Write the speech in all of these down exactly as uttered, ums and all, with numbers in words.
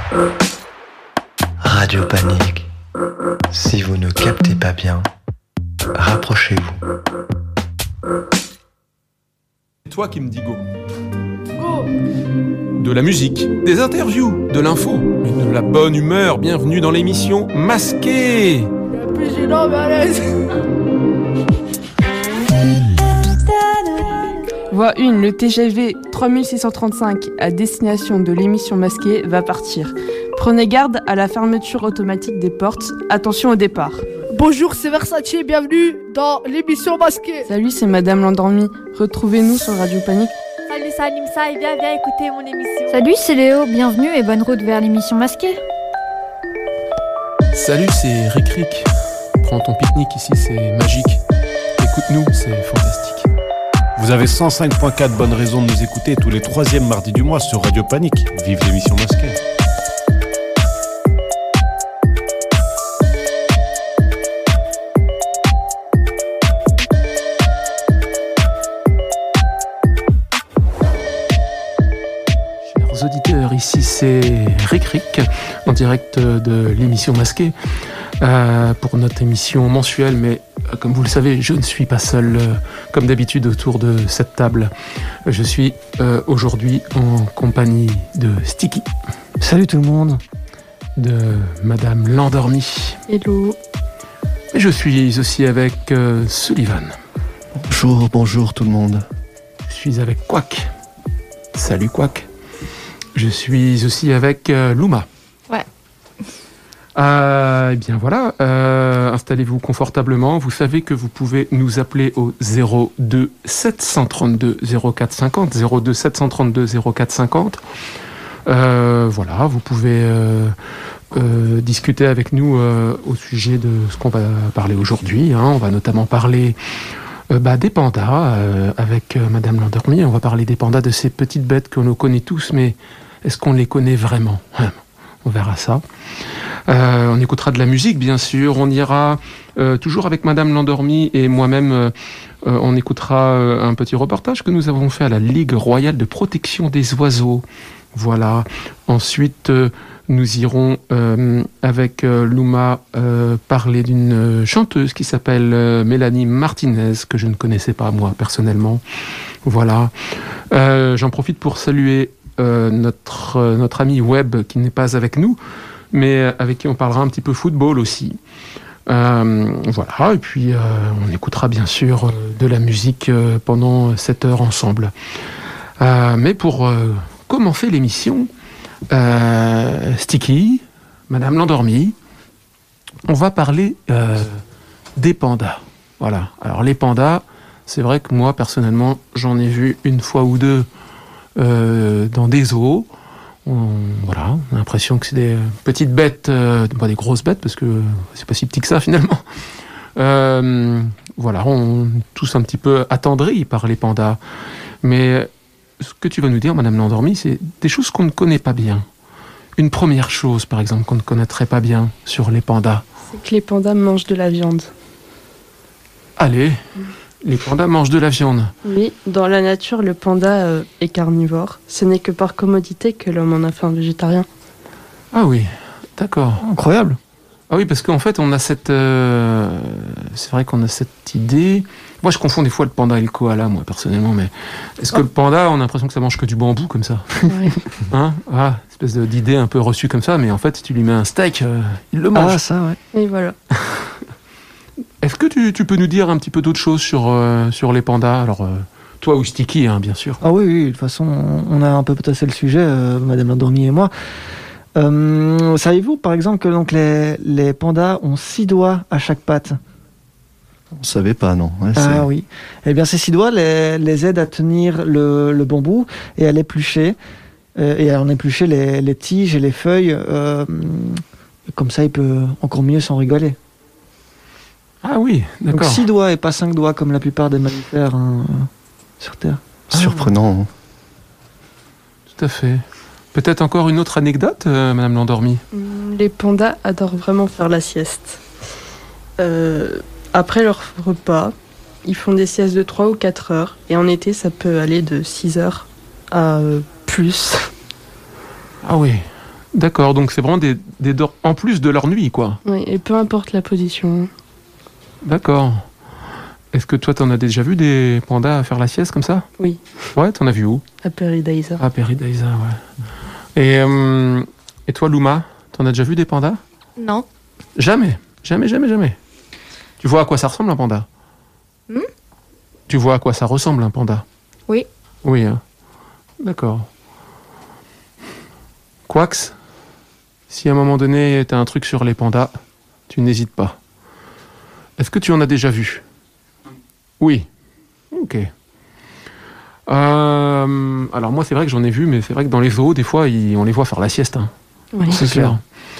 Radio Panique. Si vous ne captez pas bien, rapprochez-vous. C'est toi qui me dis go. Go. De la musique, des interviews, de l'info, et de la bonne humeur. Bienvenue dans l'émission Masquée. Plus gênant, mais à l'aise. Voie un, le T G V trois mille six cent trente-cinq à destination de l'émission Masquée va partir. Prenez garde à la fermeture automatique des portes. Attention au départ. Bonjour, c'est Versace, bienvenue dans l'émission Masquée. Salut, c'est Madame l'Endormie. Retrouvez-nous sur Radio Panique. Salut, c'est Animsa et viens, viens écouter mon émission. Salut, c'est Léo, bienvenue et bonne route vers l'émission Masquée. Salut, c'est Rick Rick. Prends ton pique-nique ici, c'est magique. Écoute-nous, c'est fantastique. Vous avez cent cinq virgule quatre bonnes raisons de nous écouter tous les troisièmes mardis du mois sur Radio Panique. Vive l'émission Masquée. Chers auditeurs, ici c'est Rick Rick, en direct de l'émission Masquée, euh, pour notre émission mensuelle, mais euh, comme vous le savez, je ne suis pas seul, euh, comme d'habitude, autour de cette table. Je suis euh, aujourd'hui en compagnie de Sticky. Salut tout le monde. De Madame l'Endormie. Hello. Et je suis aussi avec euh, Sullivan. Bonjour, bonjour tout le monde. Je suis avec Quack. Salut Quack. Je suis aussi avec euh, Luma. Ouais. Euh, eh bien voilà, euh, installez-vous confortablement. Vous savez que vous pouvez nous appeler au zéro deux sept cent trente-deux zéro quatre cinquante, zéro deux sept cent trente-deux zéro quatre cinquante. Euh, voilà, vous pouvez euh, euh, discuter avec nous euh, au sujet de ce qu'on va parler aujourd'hui. Hein. On va notamment parler euh, bah, des pandas euh, avec euh, Madame l'Endormie. On va parler des pandas, de ces petites bêtes que l'on connaît tous, mais est-ce qu'on les connaît vraiment ? On verra ça. Euh, on écoutera de la musique, bien sûr. On ira euh, toujours avec Madame l'Endormie et moi-même. Euh, euh, on écoutera euh, un petit reportage que nous avons fait à la Ligue royale de protection des oiseaux. Voilà. Ensuite, euh, nous irons euh, avec euh, Luma euh, parler d'une chanteuse qui s'appelle euh, Mélanie Martinez, que je ne connaissais pas moi personnellement. Voilà. Euh, j'en profite pour saluer euh, notre euh, notre ami Webb qui n'est pas avec nous, mais avec qui on parlera un petit peu football aussi. Euh, voilà. Et puis euh, on écoutera bien sûr euh, de la musique euh, pendant cette heure ensemble. Euh, mais pour euh, commencer l'émission, euh, Sticky, Madame l'Endormie, on va parler euh, des pandas. Voilà. Alors les pandas, c'est vrai que moi personnellement, j'en ai vu une fois ou deux euh, dans des zoos. On, voilà, on a l'impression que c'est des petites bêtes, euh, pas des grosses bêtes parce que c'est pas si petit que ça finalement. Euh, voilà, on est tous un petit peu attendris par les pandas. Mais ce que tu vas nous dire, Madame l'Endormie, c'est des choses qu'on ne connaît pas bien. Une première chose, par exemple, qu'on ne connaîtrait pas bien sur les pandas. C'est que les pandas mangent de la viande. Allez, les pandas mangent de la viande. Oui, dans la nature, le panda euh, est carnivore. Ce n'est que par commodité que l'homme en a fait un végétarien. Ah oui, d'accord. Incroyable. Ah oui, parce qu'en fait, on a cette... Euh, c'est vrai qu'on a cette idée... Moi, je confonds des fois le panda et le koala, moi, personnellement, mais est-ce que oh. le panda, on a l'impression que ça mange que du bambou, comme ça ? Ouais. Hein ? Ah, espèce d'idée un peu reçue comme ça, mais en fait, si tu lui mets un steak, euh, il le mange. Ah, ça, ouais. Et voilà. Est-ce que tu, tu peux nous dire un petit peu d'autres choses sur, euh, sur les pandas ? Alors, euh, toi ou Sticky, hein, bien sûr. Ah oui, oui, de toute façon, on a un peu tassé le sujet, euh, Madame l'Endormie et moi. Euh, savez-vous, par exemple, que donc, les, les pandas ont six doigts à chaque patte ? On savait pas, non. Ouais, ah c'est... oui. Eh bien, ces six doigts les, les aident à tenir le, le bambou et à l'éplucher. Euh, et à en éplucher les, les tiges et les feuilles. Euh, comme ça, il peut encore mieux s'en régaler. Ah oui, d'accord. Donc six doigts et pas cinq doigts comme la plupart des mammifères hein, sur Terre. Surprenant. Ah. Tout à fait. Peut-être encore une autre anecdote, euh, Madame l'Endormie ? Les pandas adorent vraiment faire la sieste. Euh... Après leur repas, ils font des siestes de trois ou quatre heures. Et en été, ça peut aller de six heures à euh, plus. Ah oui, D'accord, donc c'est vraiment des, des dors en plus de leur nuit, quoi. Oui, et peu importe la position. D'accord. Est-ce que toi, t'en as déjà vu des pandas faire la sieste comme ça? Oui. Ouais, t'en as vu où? À Paradisa. Ah, Paradisa, ouais. Et, euh, et toi, Luma, t'en as déjà vu des pandas? Non. Jamais, jamais, jamais, jamais. Tu vois à quoi ça ressemble un panda? Hmm Tu vois à quoi ça ressemble un panda? Oui. Oui, hein. D'accord. Quax, si à un moment donné t'as un truc sur les pandas, tu n'hésites pas. Est-ce que tu en as déjà vu? Oui. Ok. Euh, alors moi c'est vrai que j'en ai vu, mais c'est vrai que dans les zoos, des fois, ils- on les voit faire la sieste. Hein. Oui. C'est clair.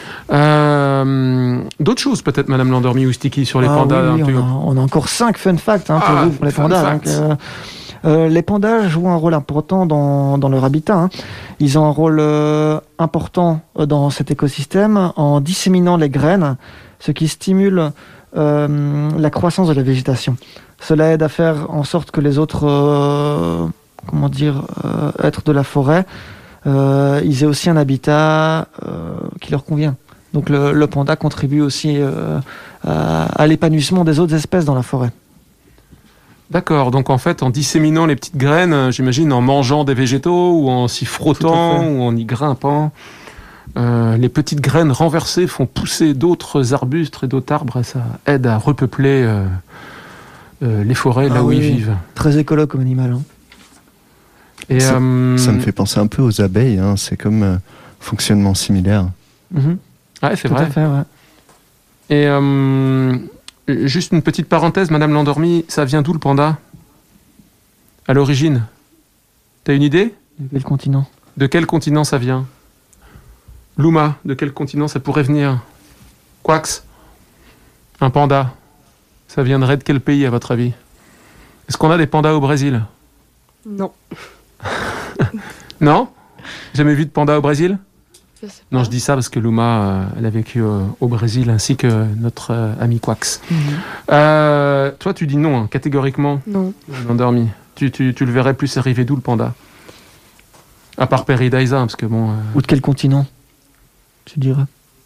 Euh, D'autres choses peut-être, Madame Landormi ou Sticky, sur les Ah pandas. oui, un oui, peu- on, a, on a encore cinq fun facts hein, pour Ah, vous, pour les fun pandas. facts. Donc, euh, euh, les pandas jouent un rôle important dans, dans leur habitat. Hein. Ils ont un rôle euh, important dans cet écosystème en disséminant les graines, ce qui stimule euh, la croissance de la végétation. Cela aide à faire en sorte que les autres euh, comment dire, euh, êtres de la forêt euh, ils aient aussi un habitat euh, qui leur convient. Donc le, le panda contribue aussi euh, à, à l'épanouissement des autres espèces dans la forêt. D'accord, donc en fait, en disséminant les petites graines, euh, j'imagine en mangeant des végétaux ou en s'y Tout frottant à fait. ou en y grimpant, euh, les petites graines renversées font pousser d'autres arbustes et d'autres arbres et ça aide à repeupler euh, euh, les forêts là Ah où oui. ils vivent. Très écolo comme animal. Hein. Et, Ça- euh, Ça me fait penser un peu aux abeilles, hein. C'est comme euh, fonctionnement similaire. Mhm. Ouais, c'est Tout vrai. à fait, ouais. Et euh, juste une petite parenthèse, Madame Landormi, ça vient d'où le panda? À l'origine? T'as une idée? De quel continent? De quel continent ça vient? Luma, de quel continent ça pourrait venir? Quax, un panda, ça viendrait de quel pays à votre avis? Est-ce qu'on a des pandas au Brésil? Non. Non? Jamais vu de panda au Brésil? Je sais Non, pas. je dis ça parce que Luma, euh, elle a vécu euh, au Brésil ainsi que notre euh, ami Quax. Mhm. Euh, toi, tu dis non, hein, catégoriquement, Non. endormi. Tu, tu, tu le verrais plus arriver d'où le panda? À part Paradisa, parce que bon. euh, Ou de quel continent? Tu dirais?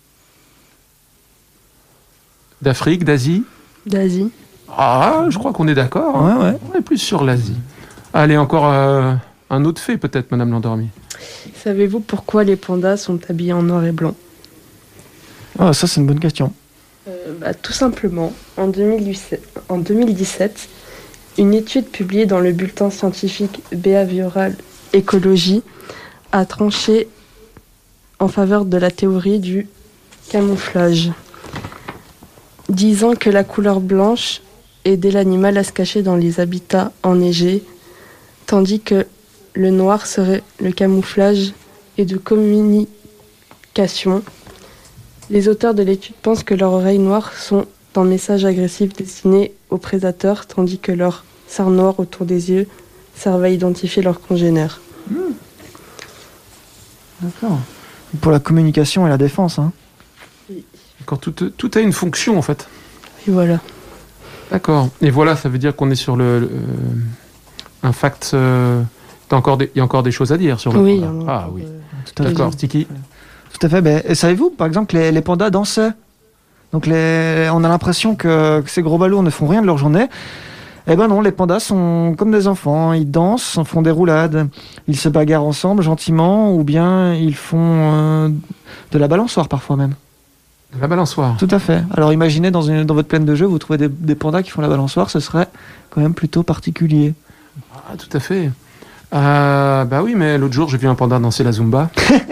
D'Afrique, d'Asie? D'Asie. Ah, je crois qu'on est d'accord. hein. Ouais, ouais. On est plus sur l'Asie. Allez, encore euh, un autre fait, peut-être, Madame Landormi. Savez-vous pourquoi les pandas sont habillés en noir et blanc? Ah, ça, c'est une bonne question. Euh, bah, tout simplement, en deux mille dix-sept, en deux mille dix-sept, une étude publiée dans le bulletin scientifique Behavioral Ecology a tranché en faveur de la théorie du camouflage, disant que la couleur blanche aidait l'animal à se cacher dans les habitats enneigés, tandis que le noir serait le camouflage et de communication. Les auteurs de l'étude pensent que leurs oreilles noires sont un message agressif destiné aux prédateurs, tandis que leurs cernes noires autour des yeux servent à identifier leurs congénères. D'accord. Pour la communication et la défense. Hein. D'accord, tout, tout a une fonction, en fait. Et voilà. D'accord. Et voilà, ça veut dire qu'on est sur le, le- un fact. euh, t'as encore des- Il y a encore des choses à dire sur le Oui, panda. il y en a Ah encore, oui. euh, Tout à fait. D'accord, Sticky. Tout à fait. Ben, et savez-vous, par exemple, que les, les pandas dansaient. Donc, les, on a l'impression que, que ces gros balourds ne font rien de leur journée. Eh ben non, les pandas sont comme des enfants. Ils dansent, font des roulades. Ils se bagarrent ensemble gentiment, ou bien ils font euh, de la balançoire parfois même. La balançoire. Tout à fait. Alors imaginez dans, une, dans votre plaine de jeu, vous trouvez des, des pandas qui font la balançoire, ce serait quand même plutôt particulier. Ah, tout à fait. Euh, bah oui, mais l'autre jour, j'ai vu un panda danser la Zumba.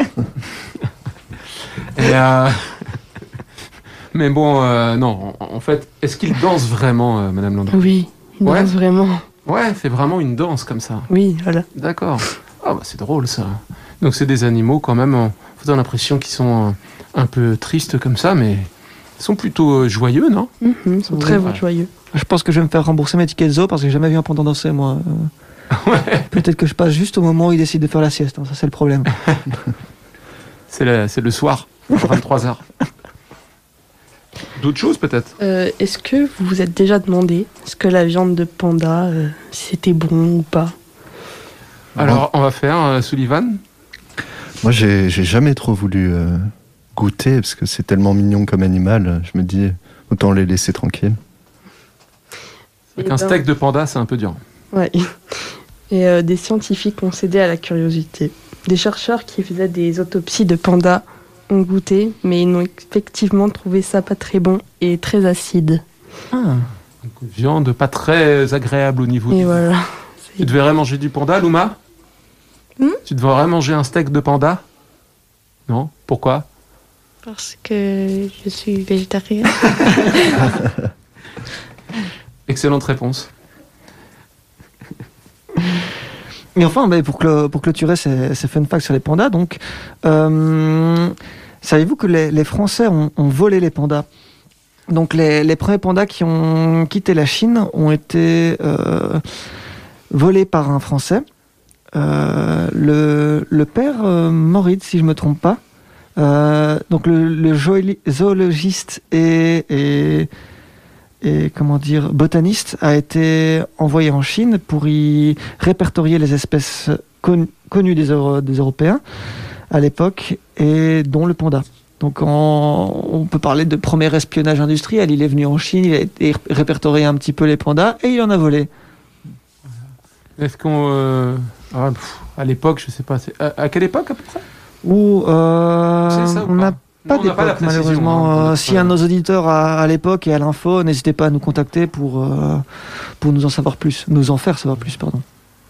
Et euh, mais bon, euh, non, en, en fait, est-ce qu'il danse vraiment, euh, Madame Landry? Oui, ils Ouais. dansent vraiment. Ouais, c'est vraiment une danse comme ça. Oui, voilà. D'accord. Ah bah c'est drôle ça. Donc c'est des animaux quand même, en faisant l'impression qu'ils sont euh, un peu tristes comme ça, mais ils sont plutôt euh, joyeux, non? Mhm, ils sont Oui, très ouais. joyeux. Je pense que je vais me faire rembourser mes tickets de zoo parce que j'ai jamais vu un panda danser, moi. Euh, Ouais. Peut-être que je passe juste au moment où il décide de faire la sieste, hein, ça c'est le problème. C'est le, c'est le soir, vingt-trois heures. D'autres choses peut-être? Euh, Est-ce que vous vous êtes déjà demandé est-ce que la viande de panda, euh, si c'était bon ou pas? Alors on va faire euh, Sullivan. Moi, j'ai, j'ai jamais trop voulu euh, goûter parce que c'est tellement mignon comme animal. Je me dis, autant les laisser tranquilles. Avec un steak de panda, c'est un peu dur. Ouais. Et euh, des scientifiques ont cédé à la curiosité. Des chercheurs qui faisaient des autopsies de pandas ont goûté, mais ils ont effectivement trouvé ça pas très bon et très acide. Ah. Donc, viande pas très agréable au niveau Et du... voilà. Tu devrais manger du panda, Louma hmm Tu devrais manger un steak de panda? Non? Pourquoi? Parce que je suis végétarienne. Excellente réponse. Mais enfin, bah, pour, clo- pour clôturer ces, ces fun facts sur les pandas, donc, euh, savez-vous que les, les Français ont, ont volé les pandas? Donc les, les premiers pandas qui ont quitté la Chine ont été euh, volés par un Français. Euh, le, le père euh, Maurice, si je ne me trompe pas. Euh, donc le, le jooli- zoologiste et, et, et comment dire, botaniste a été envoyé en Chine pour y répertorier les espèces con- connues des, Euro- des Européens à l'époque, et dont le panda. Donc en, on peut parler de premier espionnage industriel. Il est venu en Chine, il a été répertorié un petit peu les pandas et il en a volé. Est-ce qu'on... Euh... Ah, pff, à l'époque, je sais pas, c'est... À, à quelle époque à peu près? Ou euh, ça, ou on n'a pas Non, on n'a pas la d'époque, précision, malheureusement. hein, Euh, si un de nos auditeurs à, à l'époque et à l'info, n'hésitez pas à nous contacter pour, euh, pour nous en savoir plus, nous en faire savoir plus, pardon.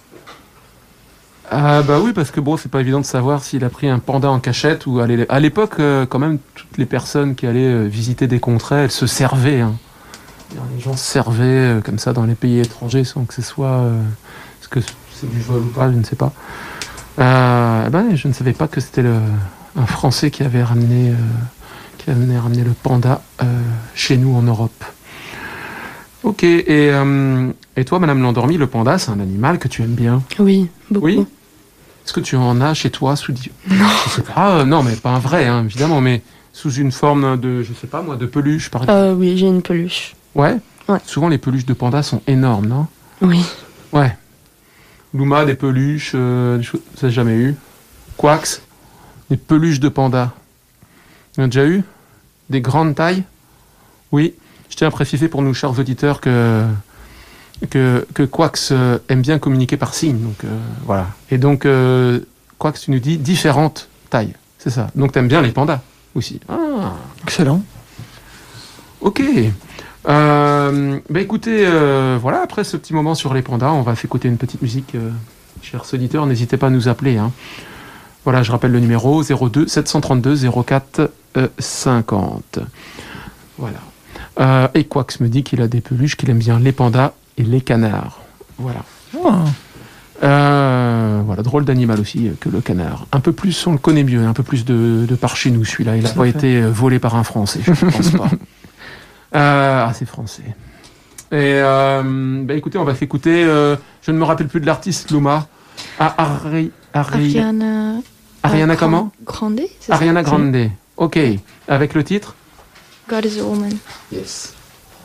Ah bah oui, parce que bon, c'est pas évident de savoir s'il a pris un panda en cachette ou... Allait... À l'époque, euh, quand même, toutes les personnes qui allaient euh, visiter des contrées, elles se servaient. Hein. Les gens se servaient euh, comme ça dans les pays étrangers sans que ce soit... Euh... Est-ce que c'est du vol ou pas, je ne sais pas. Euh, ben, je ne savais pas que c'était le... un Français qui avait ramené, euh... qui avait ramené le panda euh, chez nous en Europe. Ok, et, euh... et toi, Madame Landormi, le panda, c'est un animal que tu aimes bien? Oui, beaucoup. Oui. Est-ce que tu en as chez toi sous... Non. Je sais pas, euh, non, mais pas un vrai, hein, évidemment, mais sous une forme de, je sais pas moi, de peluche, par exemple. Euh, oui, j'ai une peluche. Ouais. Ouais. Souvent, les peluches de panda sont énormes, non? Oui. Ouais. Louma, des peluches, euh, des choses... ça n'a jamais eu. Quax, des peluches de panda. On a déjà eu? Des grandes tailles? Oui. Je tiens à préciser pour nos chers auditeurs que... que, que Quax euh, aime bien communiquer par signe, donc euh, voilà. Et donc, euh, Quax, tu nous dis différentes tailles, c'est ça. Donc, tu aimes bien les pandas aussi. Ah. Excellent. Ok. Euh, bah écoutez, euh, voilà, après ce petit moment sur les pandas, on va s'écouter une petite musique. Euh, chers auditeurs, n'hésitez pas à nous appeler. Hein. Voilà, je rappelle le numéro zéro deux sept cent trente-deux zéro quatre cinquante. Voilà. Euh, et Quax me dit qu'il a des peluches, qu'il aime bien les pandas et les canards. Voilà. Oh. Euh, voilà, drôle d'animal aussi que le canard. Un peu plus, on le connaît mieux, un peu plus de, de par chez nous, celui-là. Il n'a pas été volé par un Français, je ne pense pas. Euh, ah, c'est français. Et euh, bah, écoutez, on va s'écouter. Euh, je ne me rappelle plus de l'artiste, Louma. Ah, Ari, Ari, Ariana... Ariana euh, comment Grande, c'est ça? Ariana Grande. Ok. Avec le titre God is a woman. Yes.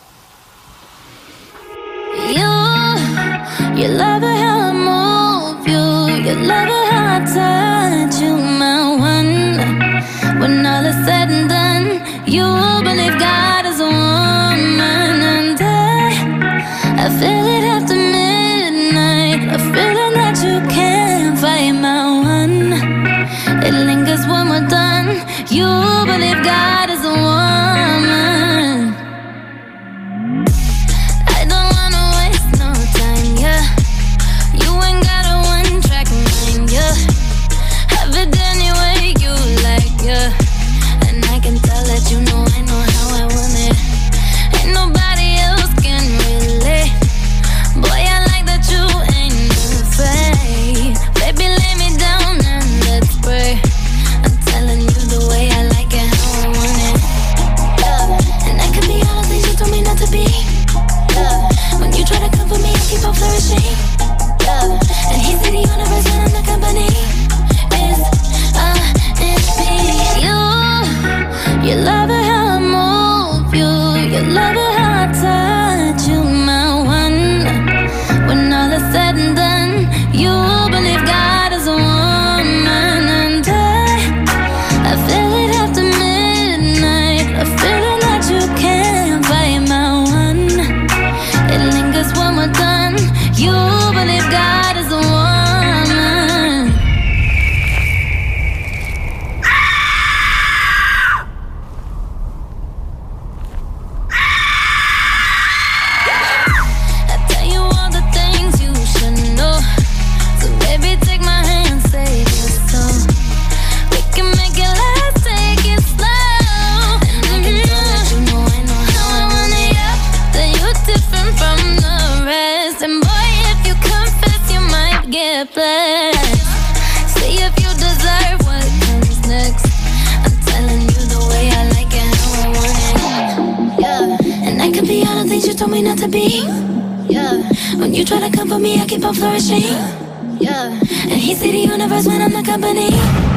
You, you love it how I move you. You love it how I touch you, my one. When all is said and done, you believe God is a woman. And I, I feel it after midnight, a feeling that you can't fight, my one. It lingers when we're done. You believe God is a woman. I don't wanna waste no time, yeah. You ain't got a one-track mind, yeah. deserve what comes next. I'm telling you the way I like it, how I want it. Yeah, and I could be all the things you told me not to be. Yeah, when you try to come for me, I keep on flourishing. Yeah, and he see the universe when I'm the company.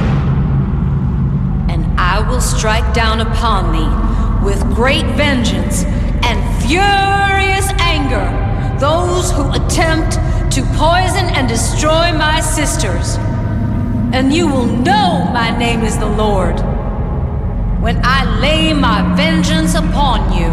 And I will strike down upon thee with great vengeance and furious anger those who attempt to poison and destroy my sisters. And you will know my name is the Lord when I lay my vengeance upon you.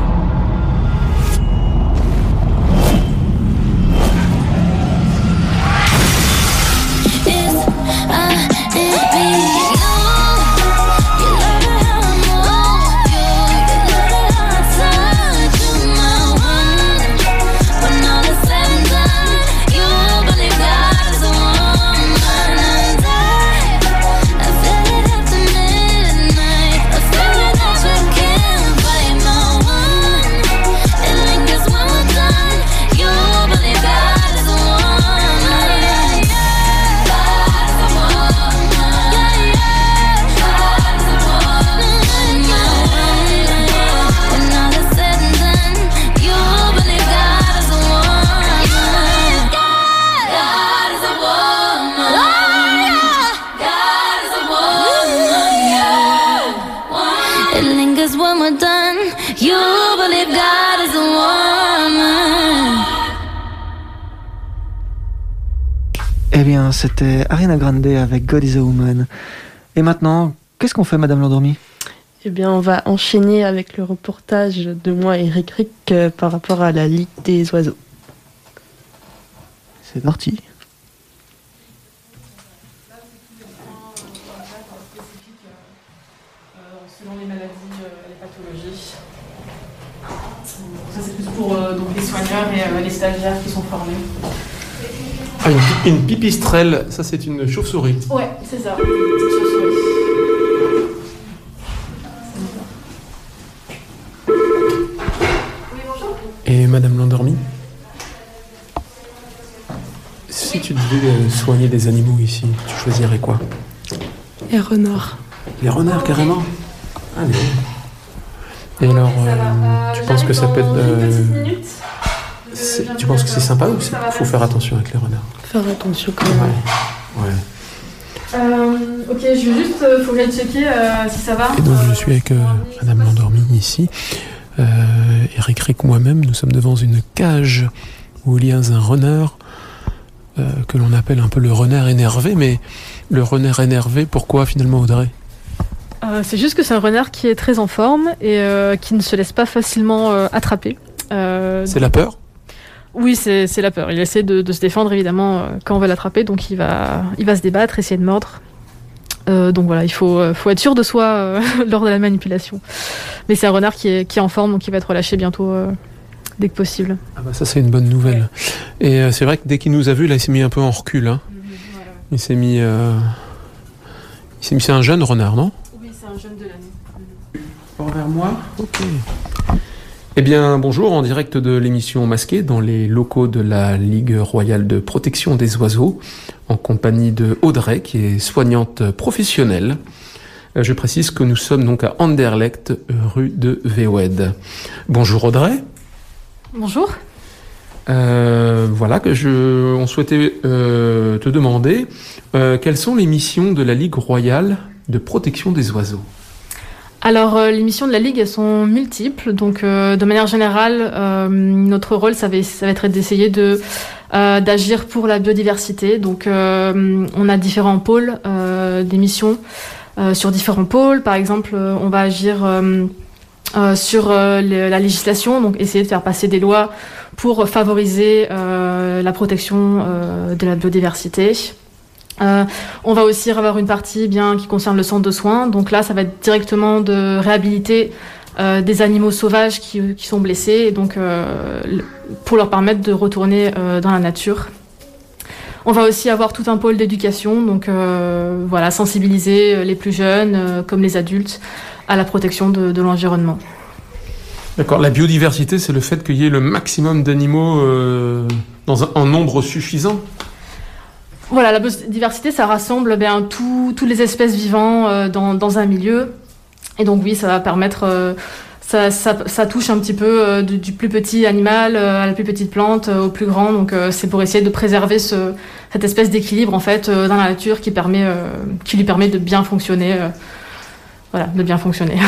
Eh bien, c'était Ariana Grande avec God is a Woman. Et maintenant, qu'est-ce qu'on fait, Madame l'Endormie ? Eh bien, on va enchaîner avec le reportage de moi et Eric Rick euh, par rapport à la Ligue des oiseaux. C'est parti. Selon les maladies et les pathologies. Ça, c'est plus pour euh, donc les soigneurs et euh, les stagiaires qui sont formés. Ah, une, une pipistrelle, ça c'est une chauve-souris. Ouais, c'est ça, une petite chauve-souris. Oui, bonjour. Et Madame l'Endormie, si tu devais soigner des animaux ici, tu choisirais quoi ? Les renards. Les renards, carrément ? Allez. Et alors, euh, tu penses que ça peut être... Euh, tu penses que c'est sympa ou il faut faire attention avec les renards ? Faire attention quand même. Ouais. ouais. Euh, ok, je vais juste, euh, faut que j'aille checker euh, si ça va. Et donc je suis avec euh, Madame l'Endormie ici. Euh, Eric Rick, moi-même, nous sommes devant une cage où il y a un renard euh, que l'on appelle un peu le renard énervé. Mais le renard énervé, pourquoi finalement, Audrey ? Euh, c'est juste que c'est un renard qui est très en forme et euh, qui ne se laisse pas facilement euh, attraper. Euh, c'est la peur ? Oui, c'est, c'est la peur. Il essaie de, de se défendre, évidemment, euh, quand on va l'attraper. Donc, il va, il va se débattre, essayer de mordre. Euh, donc, voilà, il faut, euh, faut être sûr de soi euh, lors de la manipulation. Mais c'est un renard qui est, qui est en forme, donc il va être relâché bientôt, euh, dès que possible. Ah bah ça, c'est une bonne nouvelle. Et euh, c'est vrai que dès qu'il nous a vus, là, il s'est mis un peu en recul. Hein. Mm-hmm, voilà. Il s'est mis... Euh... Il s'est mis... C'est un jeune renard, non ? Oui, c'est un jeune de l'année. Mmh. Vers moi ? Ok. Eh bien, bonjour, en direct de l'émission Masquée, dans les locaux de la Ligue royale de protection des oiseaux, en compagnie de Audrey, qui est soignante professionnelle. Je précise que nous sommes donc à Anderlecht, rue de Veoued. Bonjour Audrey. Bonjour. Euh, voilà, que je, on souhaitait euh, te demander euh, quelles sont les missions de la Ligue royale de protection des oiseaux. Alors, euh, les missions de la Ligue, elles sont multiples. Donc, euh, de manière générale, euh, notre rôle, ça va, ça va être d'essayer de, euh, d'agir pour la biodiversité. Donc, euh, on a différents pôles euh, des missions euh, sur différents pôles. Par exemple, euh, on va agir euh, euh, sur euh, les, la législation, donc essayer de faire passer des lois pour favoriser euh, la protection euh, de la biodiversité. Euh, on va aussi avoir une partie bien qui concerne le centre de soins. Donc là, ça va être directement de réhabiliter euh, des animaux sauvages qui, qui sont blessés, et donc euh, pour leur permettre de retourner euh, dans la nature. On va aussi avoir tout un pôle d'éducation, donc euh, voilà, sensibiliser les plus jeunes euh, comme les adultes à la protection de, de l'environnement. D'accord. La biodiversité, c'est le fait qu'il y ait le maximum d'animaux euh, dans un, un nombre suffisant. Voilà, la biodiversité, ça rassemble bien tout, toutes les espèces vivantes euh, dans, dans un milieu. Et donc oui, ça va permettre, euh, ça, ça, ça touche un petit peu euh, du, du plus petit animal euh, à la plus petite plante, euh, au plus grand. Donc euh, c'est pour essayer de préserver ce, cette espèce d'équilibre en fait euh, dans la nature qui permet, euh, qui lui permet de bien fonctionner. Euh, voilà, de bien fonctionner.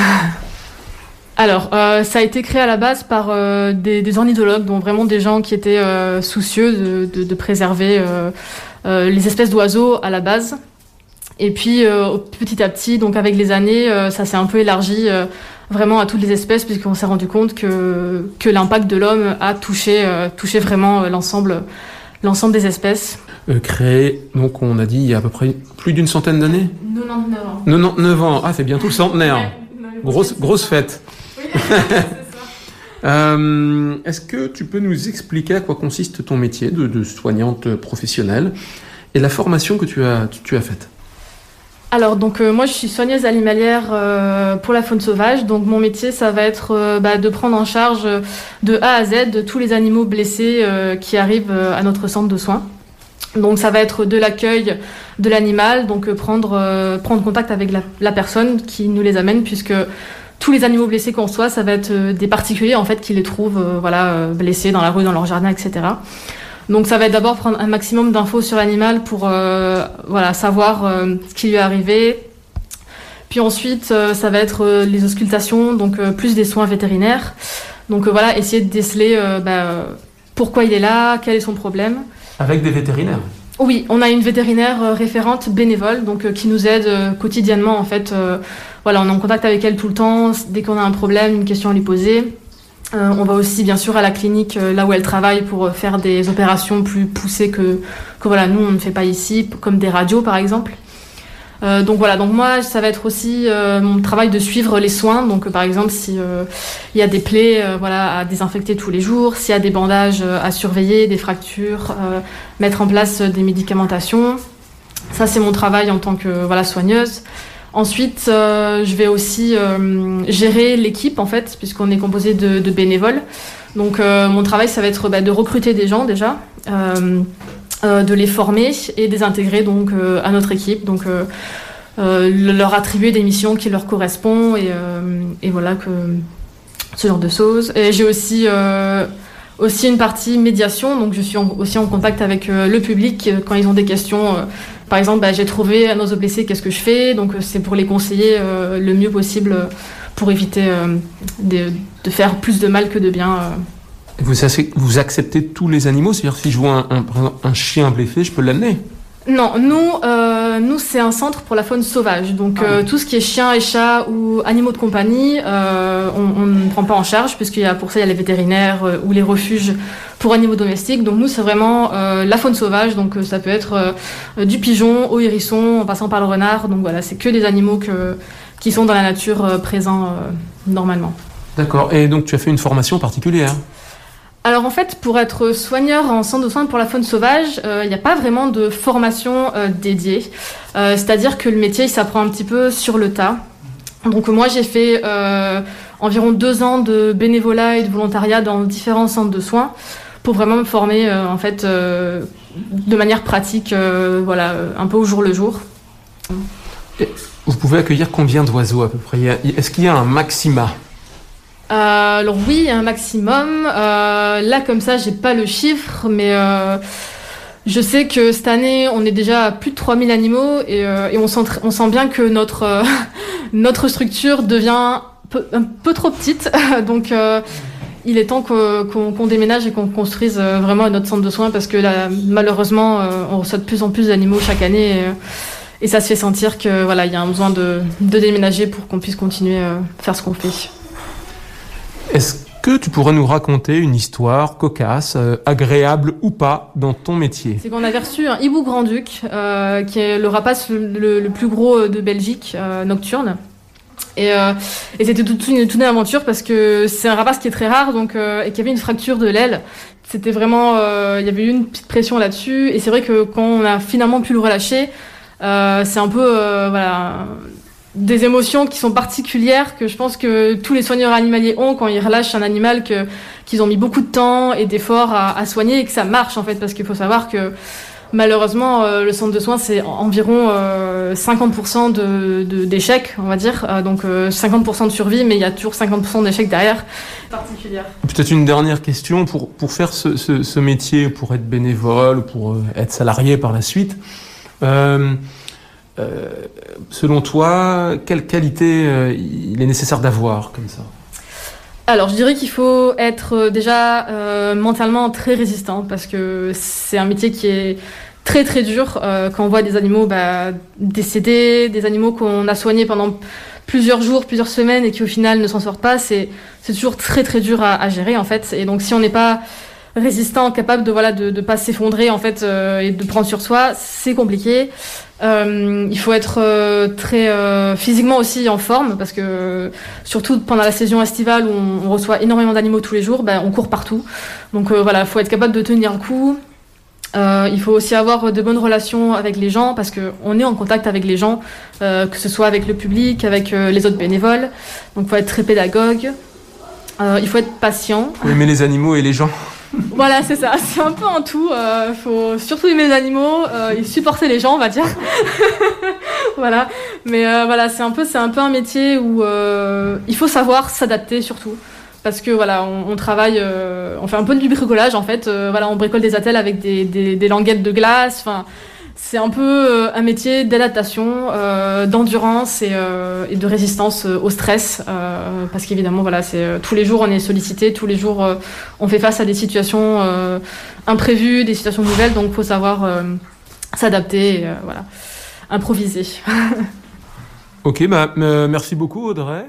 Alors, euh, ça a été créé à la base par euh, des, des ornithologues, donc vraiment des gens qui étaient euh, soucieux de, de, de préserver euh, euh, les espèces d'oiseaux à la base. Et puis, euh, petit à petit, donc avec les années, euh, ça s'est un peu élargi euh, vraiment à toutes les espèces, puisqu'on s'est rendu compte que, que l'impact de l'homme a touché, euh, touché vraiment euh, l'ensemble, l'ensemble des espèces. Euh, créé, donc on a dit, il y a à peu près plus d'une centaine d'années ? quatre-vingt-dix-neuf ans. quatre-vingt-dix-neuf ans, ah c'est bientôt le centenaire. Ouais, grosse, grosse fête. Oui, c'est ça. euh, est-ce que tu peux nous expliquer à quoi consiste ton métier de, de soignante professionnelle et la formation que tu as, tu, tu as faite ? Alors donc euh, moi je suis soigneuse animalière euh, pour la faune sauvage, donc mon métier ça va être euh, bah, de prendre en charge euh, de A à Z de tous les animaux blessés euh, qui arrivent euh, à notre centre de soins. Donc ça va être de l'accueil de l'animal, donc euh, prendre, euh, prendre contact avec la, la personne qui nous les amène, puisque tous les animaux blessés qu'on reçoit, ça va être euh, des particuliers en fait qui les trouvent euh, voilà, euh, blessés dans la rue, dans leur jardin, et cetera. Donc ça va être d'abord prendre un maximum d'infos sur l'animal pour euh, voilà, savoir euh, ce qui lui est arrivé. Puis ensuite, euh, ça va être euh, les auscultations, donc euh, plus des soins vétérinaires. Donc euh, voilà, essayer de déceler euh, bah, pourquoi il est là, quel est son problème. Avec des vétérinaires ? Oui, on a une vétérinaire euh, référente bénévole, donc euh, qui nous aide euh, quotidiennement en fait. Euh, voilà, on est en contact avec elle tout le temps, dès qu'on a un problème, une question à lui poser. Euh, on va aussi bien sûr à la clinique euh, là où elle travaille pour euh, faire des opérations plus poussées que, que voilà, nous on ne fait pas ici, comme des radios par exemple. Euh, donc voilà, donc moi ça va être aussi euh, mon travail de suivre les soins. Donc euh, par exemple si euh, il y a des plaies euh, voilà, à désinfecter tous les jours, s'il y a des bandages euh, à surveiller, des fractures, euh, mettre en place euh, des médicamentations. Ça c'est mon travail en tant que voilà, soigneuse. Ensuite, euh, je vais aussi euh, gérer l'équipe en fait, puisqu'on est composé de, de bénévoles. Donc, euh, mon travail, ça va être bah, de recruter des gens déjà, euh, euh, de les former et de les intégrer donc euh, à notre équipe. Donc, euh, euh, leur attribuer des missions qui leur correspondent et, euh, et voilà que ce genre de choses. Et j'ai aussi euh, aussi une partie médiation. Donc, je suis en, aussi en contact avec euh, le public euh, quand ils ont des questions. Euh, Par exemple, bah, j'ai trouvé un oiseau blessé, qu'est-ce que je fais ? Donc, c'est pour les conseiller euh, le mieux possible euh, pour éviter euh, de, de faire plus de mal que de bien. Euh. Vous, vous acceptez tous les animaux ? C'est-à-dire, si je vois un, un, un chien blessé, je peux l'amener ? Non, nous, euh, nous c'est un centre pour la faune sauvage. Donc, ah. euh, tout ce qui est chiens et chats ou animaux de compagnie, euh, on, on ne prend pas en charge, puisqu'il y a, pour ça, il y a les vétérinaires euh, ou les refuges pour animaux domestiques. Donc, nous, c'est vraiment euh, la faune sauvage. Donc, euh, ça peut être euh, du pigeon au hérisson, en passant par le renard. Donc, voilà, c'est que des animaux que, qui sont dans la nature euh, présents euh, normalement. D'accord. Et donc, tu as fait une formation particulière ? Alors en fait, pour être soigneur en centre de soins pour la faune sauvage, il euh, n'y a pas vraiment de formation euh, dédiée. Euh, c'est-à-dire que le métier, il s'apprend un petit peu sur le tas. Donc moi, j'ai fait euh, environ deux ans de bénévolat et de volontariat dans différents centres de soins pour vraiment me former euh, en fait euh, de manière pratique, euh, voilà, un peu au jour le jour. Et vous pouvez accueillir combien d'oiseaux à peu près ? Est-ce qu'il y a un maxima ? Euh, alors oui, un maximum. Euh, là, comme ça, j'ai pas le chiffre, mais euh, je sais que cette année, on est déjà à plus de trois mille animaux et, euh, et on, sent, on sent bien que notre, euh, notre structure devient peu, un peu trop petite. Donc, euh, il est temps qu'on, qu'on, qu'on déménage et qu'on construise vraiment notre centre de soins parce que là, malheureusement, euh, on reçoit de plus en plus d'animaux chaque année et, et ça se fait sentir que voilà, il y a un besoin de, de déménager pour qu'on puisse continuer à faire ce qu'on fait. Est-ce que tu pourrais nous raconter une histoire cocasse, euh, agréable ou pas, dans ton métier ? C'est qu'on avait reçu un hibou grand-duc, euh, qui est le rapace le, le, le plus gros de Belgique, euh, nocturne. Et, euh, et c'était toute une, toute une aventure parce que c'est un rapace qui est très rare donc, euh, et qui avait une fracture de l'aile. C'était vraiment... Euh, il y avait eu une petite pression là-dessus. Et c'est vrai que quand on a finalement pu le relâcher, euh, c'est un peu... Euh, voilà... des émotions qui sont particulières que je pense que tous les soigneurs animaliers ont quand ils relâchent un animal que, qu'ils ont mis beaucoup de temps et d'efforts à, à soigner et que ça marche en fait parce qu'il faut savoir que malheureusement, euh, le centre de soins, c'est environ euh, cinquante pour cent de, de, d'échecs, on va dire. Euh, donc euh, cinquante pour cent de survie, mais il y a toujours cinquante pour cent d'échecs derrière. Particulière. Peut-être une dernière question. Pour, pour faire ce, ce, ce métier, pour être bénévole, pour euh, être salarié par la suite, euh, euh, selon toi, quelle qualité euh, il est nécessaire d'avoir comme ça ? Alors, je dirais qu'il faut être déjà euh, mentalement très résistant parce que c'est un métier qui est très très dur euh, quand on voit des animaux bah, décédés, des animaux qu'on a soignés pendant plusieurs jours, plusieurs semaines et qui au final ne s'en sortent pas. C'est, c'est toujours très très dur à, à gérer en fait. Et donc, si on n'est pas résistant, capable de voilà de, de pas s'effondrer en fait euh, et de prendre sur soi, c'est compliqué. Euh, il faut être euh, très euh, physiquement aussi en forme parce que surtout pendant la saison estivale où on, on reçoit énormément d'animaux tous les jours, ben, on court partout. Donc euh, voilà, il faut être capable de tenir le coup. Euh, il faut aussi avoir de bonnes relations avec les gens parce que on est en contact avec les gens, euh, que ce soit avec le public, avec euh, les autres bénévoles. Donc il faut être très pédagogue. Euh, il faut être patient. Faut aimer les animaux et les gens. Voilà, c'est ça. C'est un peu en tout. Il euh, faut surtout aimer les animaux euh, et supporter les gens, on va dire. Voilà. Mais euh, voilà, c'est un peu, c'est un peu un métier où euh, il faut savoir s'adapter surtout. Parce que voilà, on, on travaille, euh, on fait un peu du bricolage en fait. Euh, voilà, on bricole des attelles avec des, des, des languettes de glace. Enfin, c'est un peu euh, un métier d'adaptation, euh, d'endurance et, euh, et de résistance euh, au stress. Euh, parce qu'évidemment, voilà, c'est euh, tous les jours on est sollicité, tous les jours euh, on fait face à des situations euh, imprévues, des situations nouvelles. Donc, faut savoir euh, s'adapter, et, euh, voilà, improviser. Ok, bah euh, merci beaucoup Audrey.